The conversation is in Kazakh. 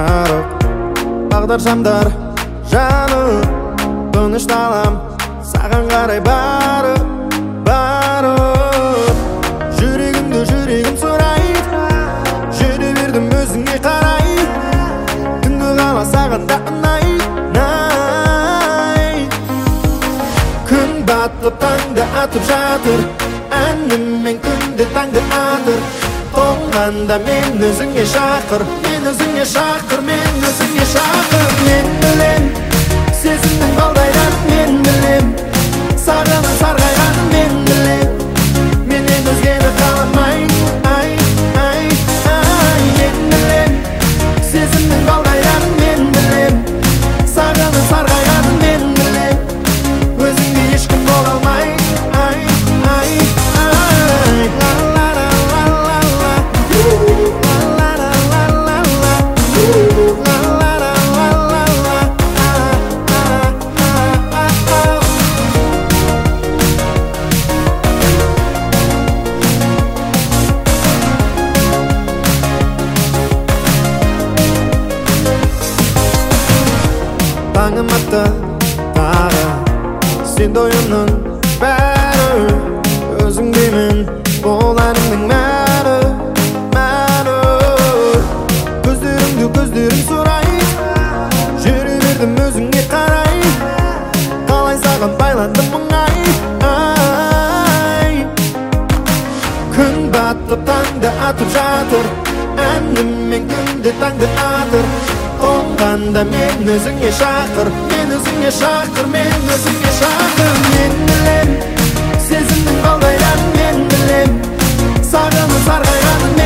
жарық бағдар шамдар жанып тынышталам саған қарай барып жүрегім сұрайды жүре бердім өзіңе қарай түнгі қала саған да ұнайды күн батып таңды атып жатыр әніммен күнде таңды атыр тоңғанда мен өзіңе шақыр мен өзіңе шақыр мен білем сезімнің балдайран мен білем сағынып сарғайғанын мен білем менен өзгені қаламай мен білем сезімнің балдайран мен білем сағынып сарғайғанын мен білем өзіңде ешкім бола алмай таңым атты тағы сен ойымның бәрі өзіңдемін бұл әнімнің мәні көздерің сұрайды жүре бердім өзіңе қарай қалай саған байландым мұңай күн батып таңды атып жатыр әніммен күнде таңды атыр тоңғанда мен өзіңе шақыр мен білем сезімнің балдайран мен білем сағынып сарғайғанын